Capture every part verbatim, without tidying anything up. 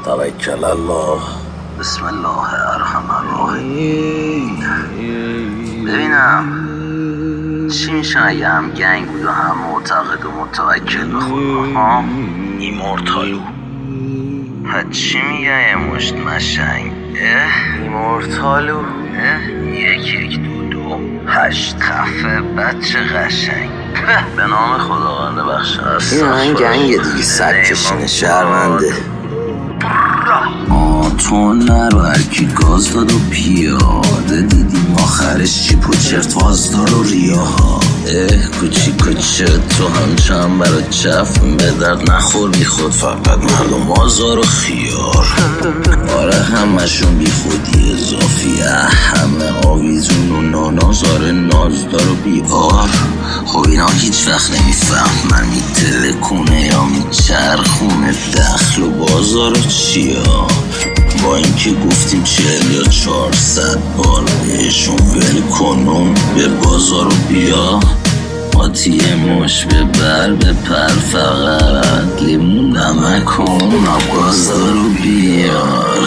توکل الله. بسم الله الرحمن الرحیم. ببینم چی میشه اگه هم گنگ بود و هم معتقد و متوکل به خدا؟ ها؟ ایمورتالو. ها چی میگه یه مشت مشنگ؟ اه؟ ایمورتالو. اه؟ یک یک دو دو هشت خفه بچه قشنگ. به نام خداوند بخشنده. این هم گنگ دیگه سگ کشینه شرمنده. تو نرو هرکی گاز داد و پیاده دیدیم آخرش چی پوچرت وازدار و ریاها. اه کوچی کوچه تو هم چند برا چف به درد نخور بی خود فقط مردم آزار و خیار. آره همشون بی خودی اضافیه، همه آویزون و نانازار نازدار و بیار. خب اینا هیچ وقت نمیفهم من میتلکونه یا میچرخونه دخل و بازار و چیا. با اینکه گفتیم چهل یا چهارصد بار بهشون ول کنم به بازار و بیا. آتیه مش به بر به پر فقط لیمون نمکون بازار و بیار.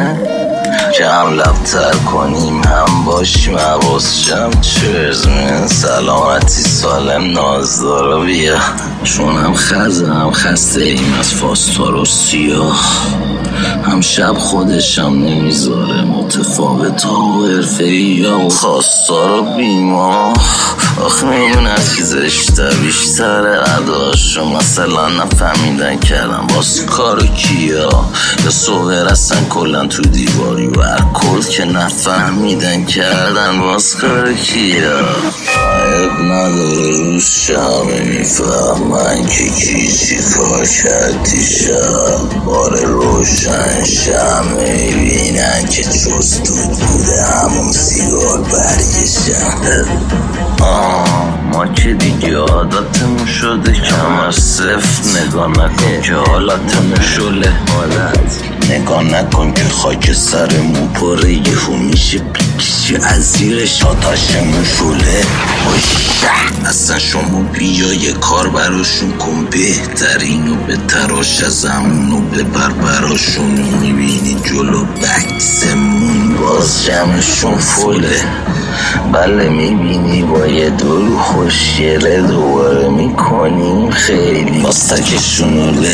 که هم لبتر کنیم هم باشیم حواس جمع چرز من سلامتی سالم نازدار و بیا. چون هم خزه هم خسته ایم از فاستار و سیاه، هم شب خودشم نمیذاره متفاوت ها و حرفه ای ها و خواستار و بیما. آخه میدونست که زشته بیشتر اداشو مثلا نفهمیدن کردن باز کارو کیا، یا صبح رسن کلن تو دیواری و کل که نفهمیدن کردن باز کارو کیا. عیب نداره روز شمه میفهمن که کی چی کار کردی شب. باره روشن شمه بینن که جز دود بوده همون سیگار برگشن. آه ما که دیگه عادتمون شده کم از صفر نگاه نکن که حالتمون شله. نگاه نکن که خاک سرمون پره یهو میشه پیکشی از زیرش آتاشمون شله. اصلا شما بیا یه کار براشون کن بهترین و به تراش از همون و ببر براشون. میبینی جلو بکسمون باز جمعشون فله. بله میبینی با یه دور خوشیله دوباره میکنیم خیلی باستکشونوله.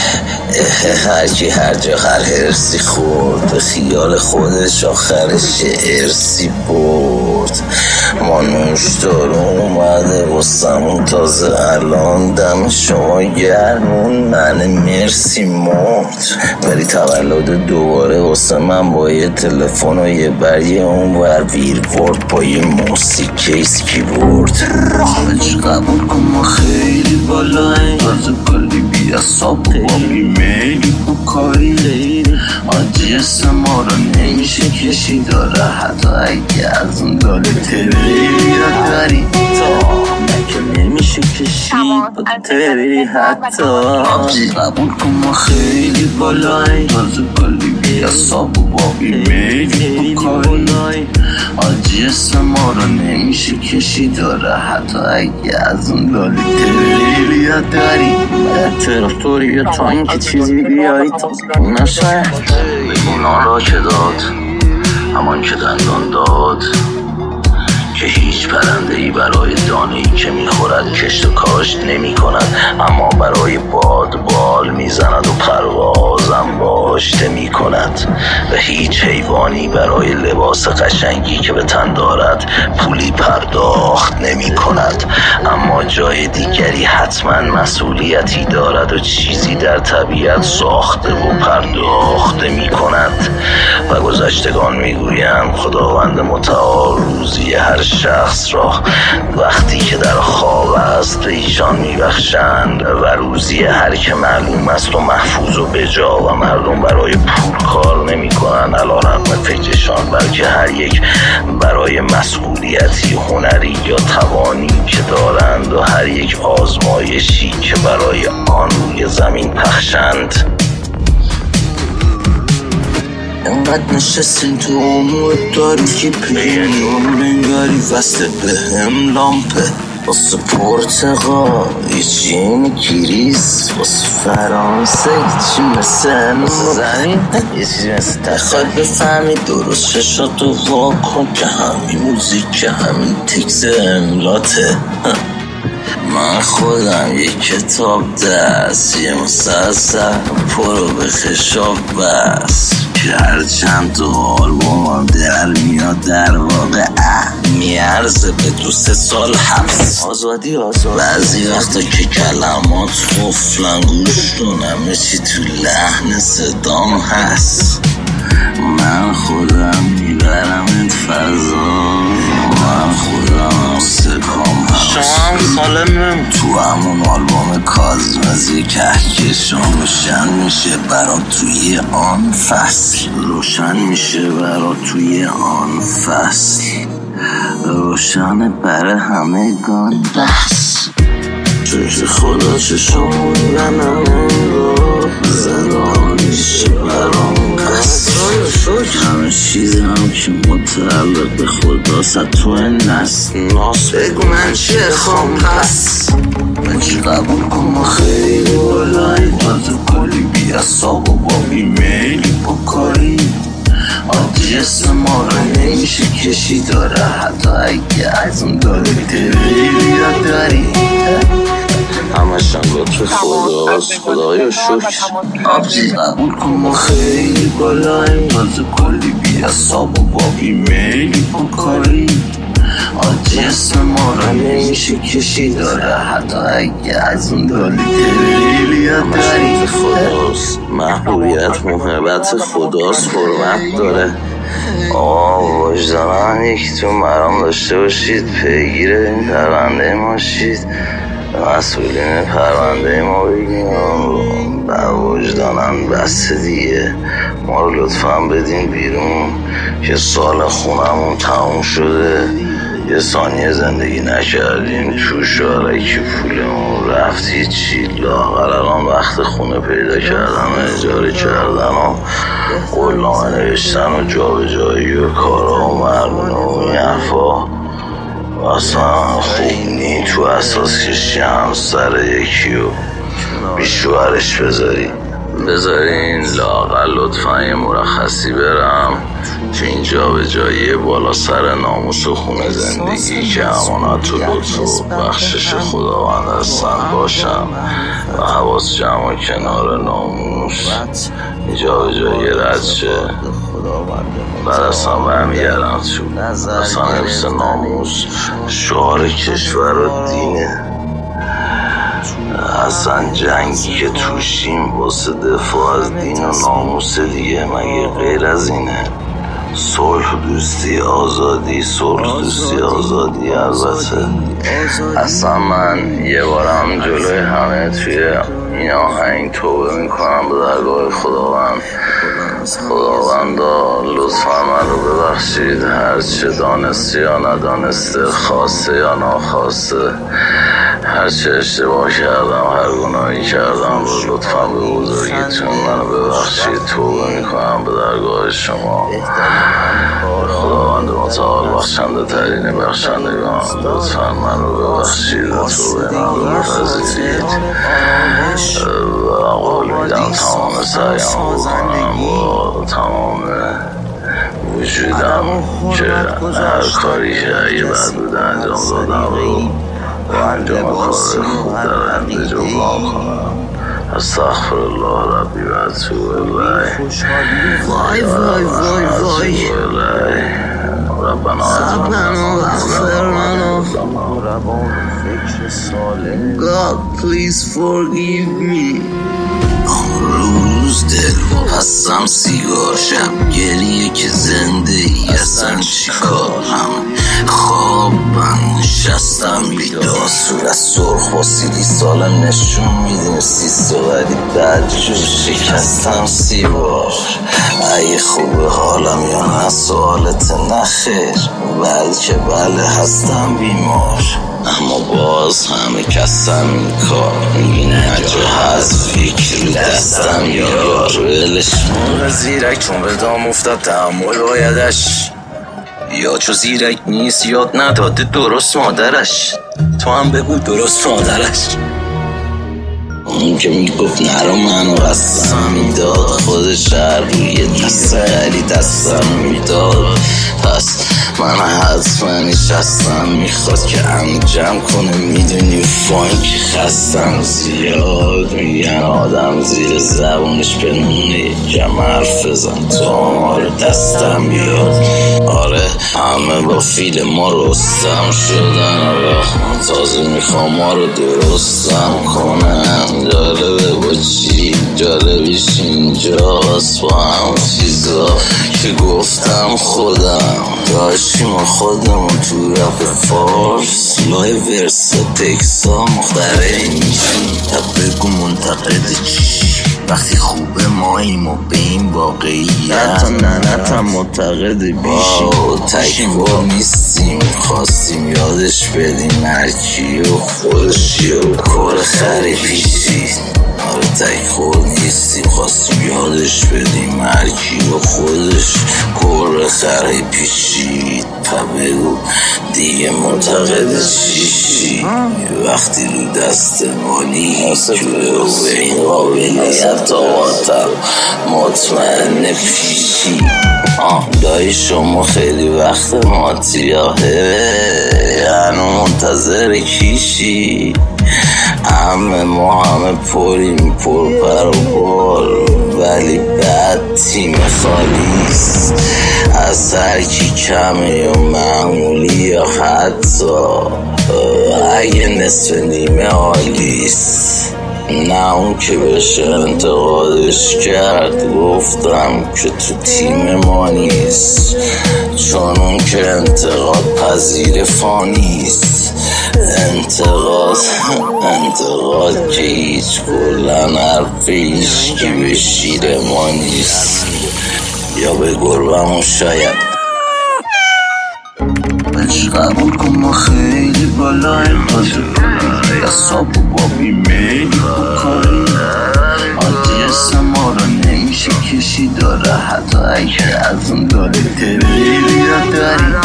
هرکی هر جا هر هرسی خورد به خیال خودش آخرش ارسی برد. ما نوشدارون اومده واسمون تازه الان دم شما گرمون من مرسی مرد. ولی تولد دوباره واسه من با یه تلفن و یه بریه اون ور ویرورد با یه موسیقی کیس کیبورد. همه قبول کن ما خیلی بالاییم تازه کلی بی اصاب و با بیمیلی با کاری لیلی. آجی اسم ما رو نمیشه کشی داره حتی اگه از اون داله تریلی را داری تا نکه نمیشه کشی با تری حتی. آجی قبول کن ما خیلی بالاییم تازه کلی بی اصاب و با بیمیلی با کاری. آجی اسم ما رو نمیشه کشی داره حتی اگه از اون داله تریلی را داری. طرفتوری بیا تا اینکه چیزی بیایی تا نشه. بگونان را که داد همان که دندان داد که هیچ پرنده ای برای دانه ای که میخورد کشت و کاشت نمی کند، اما برای باد بال میزند و پروازم باشته می کند. و هیچ حیوانی برای لباس قشنگی که به تن دارد پولی پرداخت نمی کند، اما جای دیگری حتما مسئولیتی دارد و چیزی در طبیعت ساخته و پرداخته می کند. و گذشتگان میگویند خداوند متعال روزی هر شخص را وقتی که در خواب است به ایشان میبخشند و روزی هر که معلوم است و محفوظ و بجا و مردم برای پول کار نمی کنند علیرغم فکرشان، بلکه هر یک برای مسئولیتی هنری یا توانی که دارند و هر یک آزمایشی که برای آن روی زمین پخشند. انقدر نشستیم تو امور داری که پیانو نگاری وسته به هم لامپه. واسه پرتقال یه چین گریز، واسه فرانسه یه چی مثل زمین، یه چیزی مثل تخوای بفهمی درست ششاتو واکن که همین موزیک که همین تکس املاته. من خودم یک کتاب دست، یه مسلسل پرو به خشاب بس، که هر چند تو آلبومم در میاد در واقع میارزه به دو سه سال حبس. آزادی آزادی بعضی وقتا که کلمات قفلن گوش کنم یه تو لحن صدام هست. من خودم میبرم این فضا، من خودم سکام هست. شما هم سالمم تو همون آلبوم کازمزی کهکشان روشن میشه برا توی آن فصل، روشن میشه برا توی آن فصل، روشن برای همگان بس. چه خدا چه شموندن همون رو زدان میشه برام قصد. همه چیز هم که متعلق به خدا ست تو نست ناس بگو من چه خوام پس. من که قبول کن ما خیلی بالایی تازه کلی بی اصاب و با بیمیلی بکاری. آدی اسم ما رو نمیشه کشی داره، حتی اگه از اون داره تریلی یاد داری. همشان لطف خداست خدایا شکر. آبجی قبول کن ما خیلی بالاییم تازه کلی بی اصاب و با بیمیلی بکاری. آدی اسم ما رو نمیشه کشی داره، حتی اگه از اون داری تریلی یاد داری. خداست محبوبیت محبت خداست حرمت داره. آه وجدانم یکیتون برام داشته باشید، پیگیر این پرونده ما شید، مسئولین پرونده ما بگیم با وجدانم بس دیگه. ما رو لطفا بدین بیرون که سال خونمون تموم شده، یه ثانیه زندگی نکردیم توش، آرکی پولمون رفت هیچی. لاغر الان وقت خونه پیدا کردن، اجاره کردن و قولنامه نوشتن و جا به جایی و کارا و مرمونه و این حرفا اصلا خوب نی. تو اساس کشی همسر یکی و بیشوهرش بذاری بذارین لااقل لطفا یه مرخصی برم که اینجا به جایی بالا سر ناموس و خونه زندگی که امانت و لطف و بخشش خداوند هستن باشم و حواس جمع و کنار ناموس اینجا به جایی رد شه. بعد اصلا برمیگردم تو اصلا حفظ ناموس شعار کشور و دینه. اصلا جنگی که توشیم واسه دفاع از دین و ناموس دیگه مگه غیر از اینه؟ صلح دوستی آزادی، صلح دوستی آزادی. البته اصلا من یه بارم جلوی همه توی این آهنگ توبه میکنم به درگاه خداوند. خداوندا لطفا من رو ببخشید، هرچه دانسته یا ندانسته، خواسته یا ناخواسته، هرچه اشتباه کردم، هر گناهی کردم رو لطفا به بزرگیتون منو ببخشید. توبه میکنم به درگاه شما. خداوند متعال بخشنده ترین بخشندگان لطفا من رو ببخشید و توبه من رو بپذیرید و قول میدم تمام سعیم بکنم با تمام وجودم که هر کاری که اگه بد بوده انجام دادم رو با انجام کار خوب در انده جبران کنم. استغفر الله ربی و اتوب الیه. وای وای وای وای ربنا اغفر لنا. God please forgive me. روز دل هستم سیگار، شب گریه که زنده ای اصلا چی کارم، خوابم نشستم بیدار، صورت سرخ و سیلی سالم نشون میدیم سیست و ولی بعد جور شکستم سی بار. ای خوبه حالم یا نه سوالت نخیر، بلکه بله هستم بیمار، اما باز همه کسم این کار میبینه جا هست فکر دستم یار. ولش مون زیرک چون به دام افتاد تحمل بایدش. یا چو زیرک نیست یاد نداده درست مادرش. تو هم بگو درست مادرش. اون که میگفت نرو منو قسم میداد، خودش هر روی دست غری دستم میداد. پس من حتما نشستم، میخواد که هم جمع کنه. میدونی فانک خستم زیاد، میگن آدم زیر زبونش پنونه. کم حرف بزن تو آمار دستم بیاد. آره همه با فیل ما رستم شدن. آره تازه میخوام ما رو درستم کنم. جالبه با چی جالبیش اینجاست، با هم چیزا که گفتم خودم داشتیم و خودمون تو رپ فارس. لای ورسا تکسا مختره میشیم. تا بگو منتقد چی وقتی خوبه ماییم و به این واقعیت حتی ننت هم معتقد بیشیم. تکبار نیستیم، خواستیم یادش بدیم هرکی و خودشی و کار خری پیشی. آره تکبار نیستیم، خواستیم یادش بدیم هرکی و خودش کار خری پیشید. پا بگو دیگه معتقد چیشی وقتی رو دست مالی جوه و به این قابلیت آقاتم مطمئن پیشی. آه دایی شما خیلی وقت ماتیاهه، هنو منتظر کیشی. همه ما همه پریم پر پر و بار، ولی بعد تیم خالیست. از هر کی کمه یا معمولی یا حتی اگه نصف نیمه عالیست. نه اون که بشه انتقادش کرد، گفتم که تو تیم ما نیست، چون اون که انتقاد پذیر فانیست. انتقاد انتقاد که هیچ کلن حرف هیچکی به شیر ما نیست، یا به گربمون شاید. بچه قبول کن ما خیلی بالاییم، حساب و بابی میلی بکاری. آدرس ما رو نمیشه کشی داره، حتی اگه از اون داره تریلی را داری.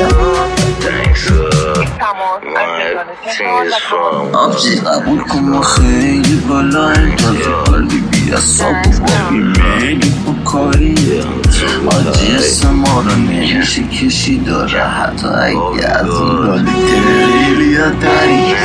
آبجی قبول کن ما خیلی بالاییم، تازه بالی بی حساب و بابی میلی بکاری. آدرس ما رو نمیشه کشی داره، حتی اگه از اون داره تریلی را داری.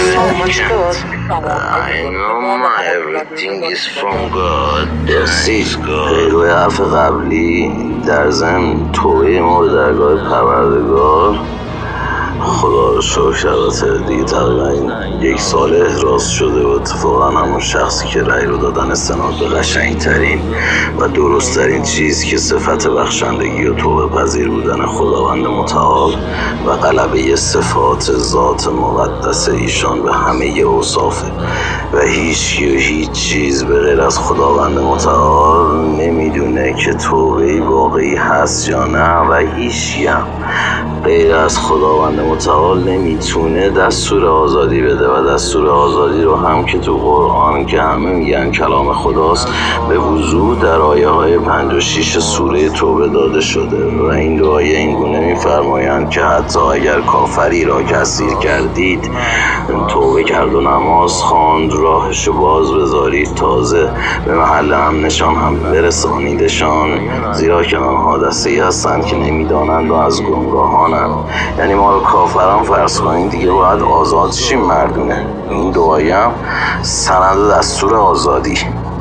I know my everything is from God. درستی پیروی حرف قبلی در ضمن توبه ما به درگاه پروردگار. خدا رو شکر البته دیگه تقریبا یک سال احراز شده و اتفاقا همون شخصی که رأی رو دادن استناد به قشنگترین و درستترین چیز که صفت بخشندگی و توبه پذیر بودن خداوند متعال و غلبه صفات ذات مقدس ایشان به همه اوصافه و هیچ و هیچ چیز به غیر از خداوند متعال نمیدونه که توبه واقعی هست یا نه، و هیچ هم غیر از خداوند متعال نمیتونه دستور آزادی بده و دستور آزادی رو هم که تو قرآن که همه میگن کلام خداست به وضوح در آیه های پنج و شیش سوره توبه داده شده و این دو آیه این گونه میفرمایند که حتی اگر کافری را که اسیر کردید توبه کرد و نماز خواند راهشو باز بذارید، تازه به محل هم نشان هم برسانیدشان، زیرا که آنها دسته هستند که نمیدانند و از گمراهانند. یعنی ما رو کافران فرض کنید دیگه باید آزاد شیم مردونه. این دو آیه هم سند دستور آزادی.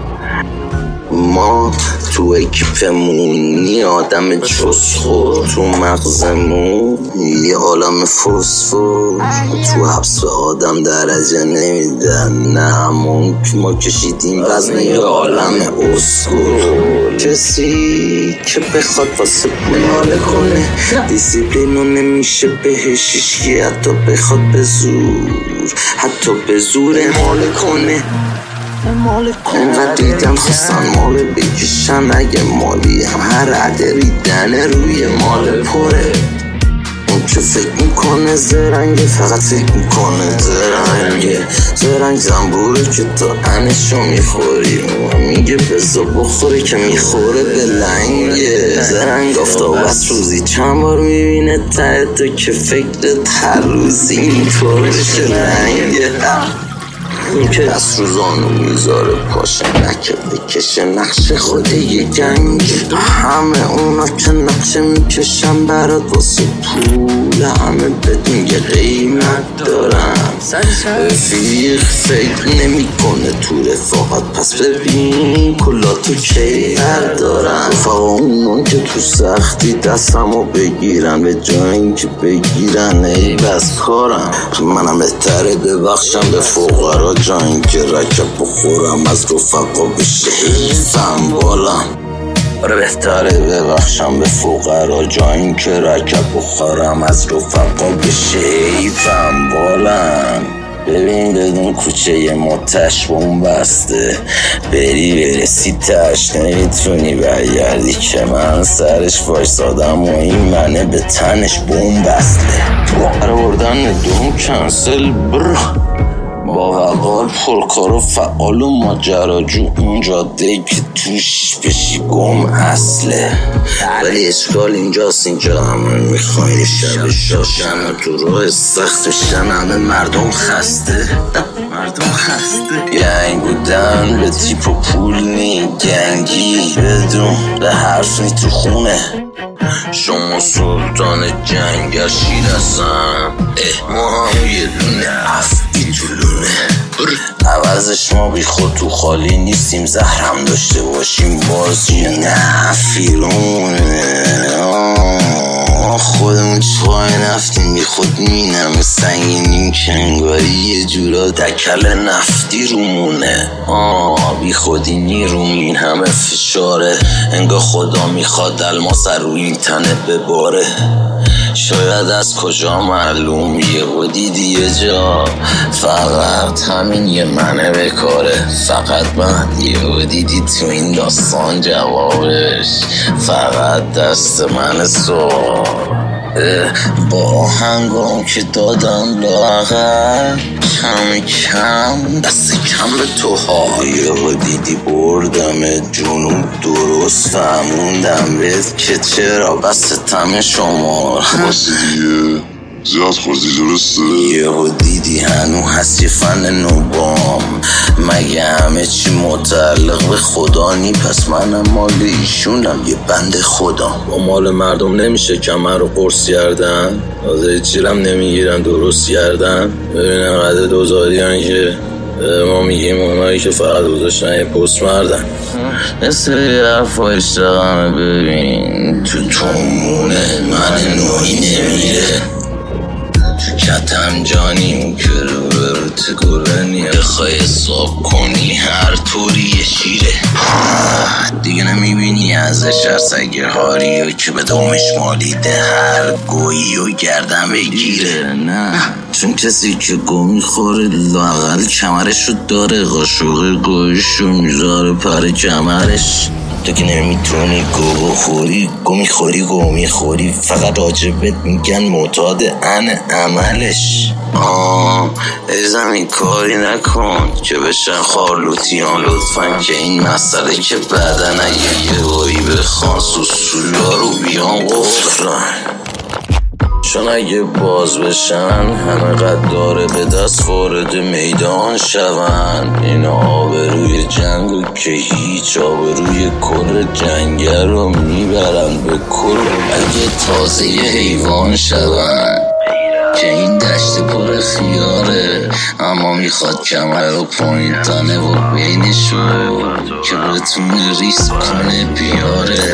ما تو اکیپمونی آدم چسخور، تو مغزمون یه عالم فسفور، تو حبس آدم درجه نمیدن، نه همون که ما کشیدیم وزن یه عالم اسکور. کسی که بخواد واسه پول حاله کنه دیسیپلینو نمیشه بهش هیچکی، حتی بخواد به زور حتی به زور ماله کنه. انقدر دیدم خواستن مال بکشن، اگه مالی هم هر عده ریدن روی مال پره. اون که فکر میکنه زرنگه، فقط فکر میکنه زرنگه. زرنگ زنبوره که تا انشو میخوری، میگه بزا بخوره که میخوره به لنگه. زرنگ آفتاب از روزی چند بار میبینه ته تو که فکرت هر روزی اینطور بشه رنگه. اون که از روزانو میذاره پاشه نکه بکشه نقشه خوده یه گنگه. همه اونا که نقشه میکشن برات واسه پول، همه بدون یه قیمت دارن. رفیق فکر نمی کنه تو رفاقت، پس ببین کلا تو کی دارن. رفاقا اونان که تو سختی دستمو بگیرن، به جای اینکه بگیرن ای بس کارم. منم بهتره ببخشم به فقرا جا اینکه رکب بخورم از رفقا بشه حیفم بالم. آره بهتره ببخشم به فقرا جا اینکه رکب بخورم از رفقا بشه حیفم بالم. ببین بدون کوچه یه متش بوم بسته، بری برسی تش نمیتونی برگردی که من سرش وایسادم و این منه به تنش بوم بسته. قرار بردن دوم کنسل بر با وقار پرکار و فعال و ماجراجو، اون جاده که توش بشی گم اصله. ولی اشکال اینجاست اینجا همون میخواین شب شاشن و تو راه سخت شن، همه مردم خسته مردم خسته. گنگ بودن به تیپ و پول نی، گنگی بدون به حرف نی تو خونه. شما سلطان جنگل شیرستم، اه ما هم یه دونه افتی تو لونه. عوضش ما بی خود تو خالی نیستیم، زهرم داشته باشیم بازی نه فیلونه. خودمون چای نفتیم بی خود مینم سنگینیم کنگاری یه جورا دکل نفتی رومونه. آه بی خودی نیروم این همه فشاره، انگاه خدا میخواد الماس رو این تنه بباره. شاید از کجا معلوم یه و دیدی یه جا، فقط همین یه منه بکاره. فقط من یه و دیدی تو این داستان جوابش فقط دست من سوال. با آهنگام که دادم لاغر کم کم دست کم به تو ها. یه و دیدی بردم جنوب درست فهموندم بهت که چرا بس تم شما بسی دیگه زیاد خوردی درسته. یه و دیدی هنو هست یه فن نوبام، مگه همه چی متعلق به خدا نی؟ پس منم مال ایشونم یه بند خدا. با مال مردم نمیشه کمر رو قرص کردن، آزه چیرم نمیگیرن درست کردن. ببینم قده دوزاری هن که ما میگیم اونایی که فقط گذاشتن یه پست مردن. مثل حرف و اشتغمه ببین تو تومونه من نوعی نمیره. کتم جانی اون که رو برو تو گرنی بخوای حساب کنی هر طوری یه شیره. دیگه نمیبینی ازش هر سگه هاری و که به دومش مالیده هر گویی و گردن بگیره. نه چون کسی که گو میخوره لااقل کمرش رو داره، قاشق گویش رو میذاره پر کمرش. تو که نمیتونی گو بخوری گو میخوری گو میخوری، فقط راجبت میگن معتاد ان عملش. آه ای زمین کاری نکن که بشن خارلوتیان لطفا، که این مسئله که بعدن اگه یه باری بخوان سوسولا رو بیان قفرن. چون اگه باز بشن همه قد داره به دست وارد میدان شون. این آبروی جنگو که هیچ آبروی کل جنگل رو میبرن به کل اگه تازه یه حیوان شون. که این دشت پر خیاره اما میخواد کمر و پایین تنه و بینشو که بتونه ریسک کنه بیاره.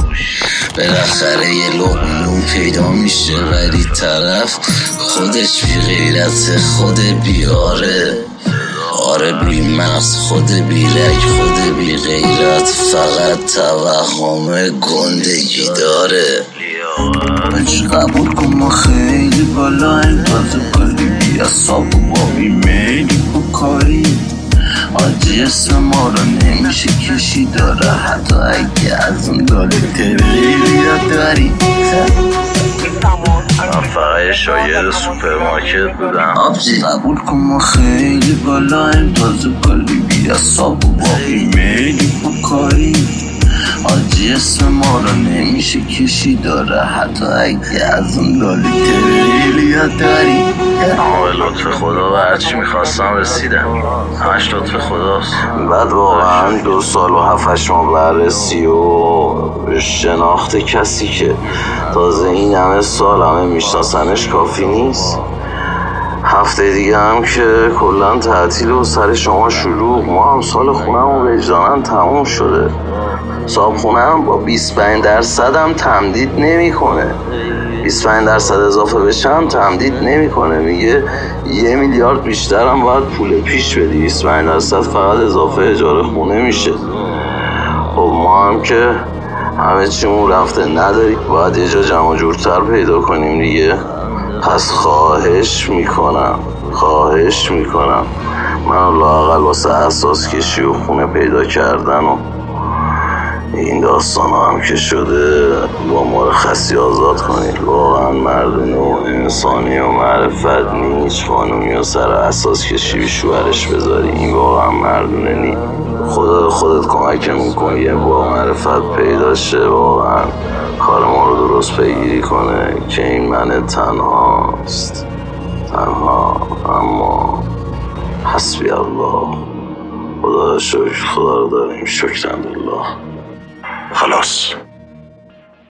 بالاخره یه لقمه پیدا میشه ولی طرف خودش بی غیرت خود بیاره. آره بی مغز خود بی رگ خود بی غیرت، فقط توهم گندگی داره. بچه قبول کن ما خیلی بالا این تازه کاری بی اصاب و با بی میلی بکاری. آجی اسم ما رو نمیشه کشی داره، حتی اگه از اون داله تبری بیاد داری. من فقط یه شاگرد سوپرمارکت بودم. آبجی قبول کن ما خیلی بالاییم، تازه کلی بی اصاب و با ایمیلی با کاری. آجی اسم ما رو نمیشه کشی داره، حتی اگه از اون لالی تریلیا داری. آقا لطف خدا و هرچی میخواستم رسیدم، همش لطف خداست. بعد واقعا دو سال و هفتش ماه بررسی و شناخت کسی که تازه این همه سال همه میشناسنش کافی نیست. هفته دیگه هم که کلن تعطیل و سر شما شروع. ما هم سال خونم وجدانن تموم شده. صاحب خونم با بیست و پنج درصد هم تمدید نمی کنه. بیست و پنج درصد اضافه بشه هم تمدید نمی کنه. میگه یه میلیارد بیشتر هم باید پول پیش بدی، بیست و پنج درصد فقط اضافه اجاره خونه میشه. خب ما هم که همه چیمون رفته نداری، باید یه جا جمع جورتر پیدا کنیم دیگه. پس خواهش میکنم خواهش میکنم من لااقل واسه اساس کشی و خونه پیدا کردن و این داستان هم که شده با مرخصی آزاد کنید. واقعا مردونه و انسانی و معرفت نیست خانومی و سر اساس کشی بی شوهرش بذاری. این واقعا مردونه نی. خدا خودت کمکمون کن یه با معرفت پیدا شه، واقعا کار ما رو درست پیگیری کنه که این من تنهاست، تنها. اما حسبی الله، خدا شکر، خدا رو داریم، شکرم الله. خلاص